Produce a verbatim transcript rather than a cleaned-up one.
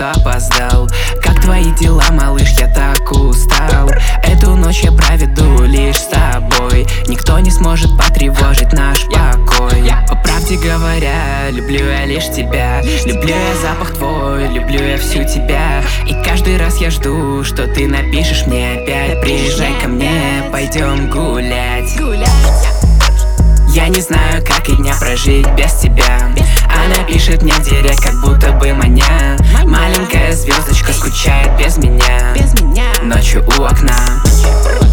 что опоздал. Как твои дела, малыш, я так устал. Эту ночь я проведу лишь с тобой. Никто не сможет потревожить наш покой. По правде говоря, люблю я лишь тебя. Люблю я запах твой, люблю я всю тебя. И каждый раз я жду, что ты напишешь мне опять. Приезжай ко мне, пойдем гулять. Я не знаю, как и дня прожить без тебя. Она пишет мне в директ, как будто бы маня. Маленькая звездочка скучает без меня. Ночью у окна.